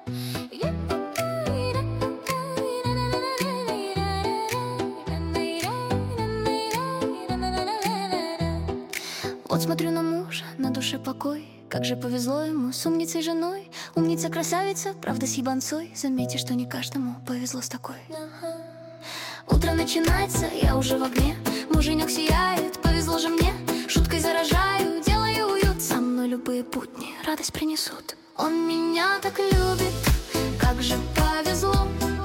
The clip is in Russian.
Вот смотрю на мужа, на душе покой. Как же повезло ему с умницей женой. Умница, красавица, правда с ебанцой. Заметьте, что не каждому повезло с такой. Утро начинается, я уже в огне. Муженек сияет, повезло же мне. Шуткой заражаю, делаю уют. Со мной любые будни радость принесут. Он меня так любит, как же повезло.